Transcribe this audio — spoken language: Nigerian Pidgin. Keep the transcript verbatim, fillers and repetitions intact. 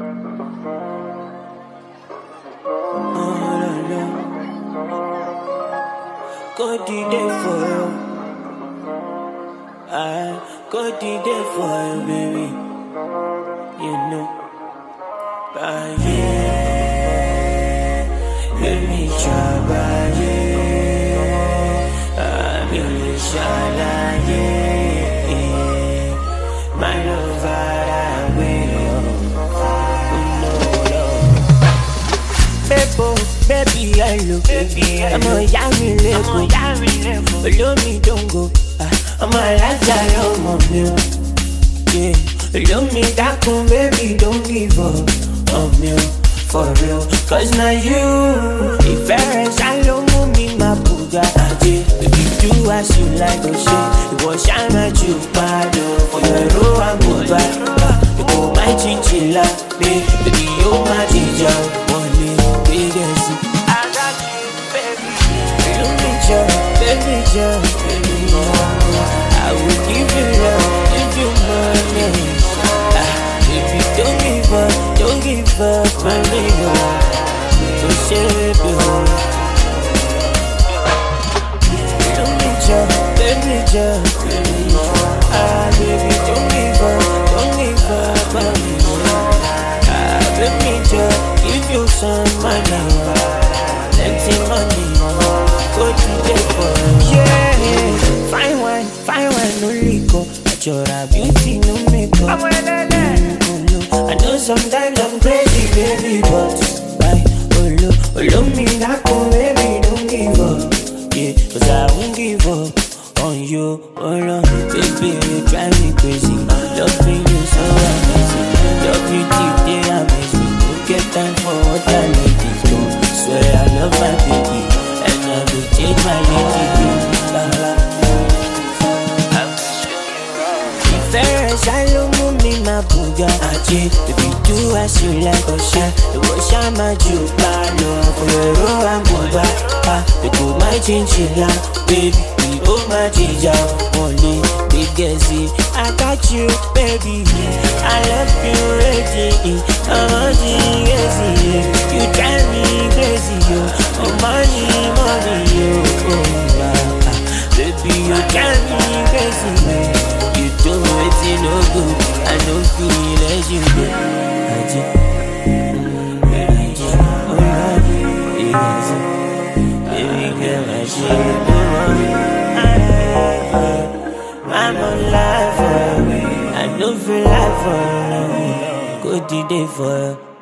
Go did it for you. I go did it for you, baby. You know. But yeah, let me try, but yeah, I'm really shy, yeah. My love, I will. No, no. Baby, I look, baby, I'm a yummy little, follow me, don't go. I'm a life, I love my milk. Yeah, love me, that come, baby, don't give up on me, for real. Cause now you, if I love me, my booga, baby, do as you like, oh shit. It was shine at you, bad, for your row, I'm good back. You go my chinchilla, baby, you're my teacher, money, biggest. I got you, baby, you need you, baby, you, baby. I will give you love, give you money. Ah, baby, don't give up, don't give up on me, no. Don't share it, don't need you, baby, you, baby. Ah, baby, don't give up, don't give up on me, no. Ah, baby, you, give you some money, plenty money, go to the phone, yeah. Fine wine, fine wine, no liquor. But you're a beauty, no makeup. Mm, I know sometimes I'm crazy, baby, but why? Oh, look, oh, look me like oh, baby, don't give up. Yeah, cause I won't give up on you. Oh, no, baby, you drive me crazy. Loving you so amazing. Your beauty, they amaze me. Don't get time for what I need is gone. Swear I love my baby, and I will change my lady. Shalom, me my booga, aje. Baby, do as you like, oh shine. The wash I'm a juba, love for your row and booba. Ah, they go my chinchilla, baby. We oh my ginger, only big gassy. I got you, baby. I love you, ready. I'm on the gassy. You drive me crazy, yo. Oh money, money, yo. Oh, ah, baby, you drive me crazy, man. You do it no good, I don't feel as you do. I just, mm, I just, oh Lord, yes, baby girl, I should do it. I'm alive for you, I don't feel like for you. Good day for you.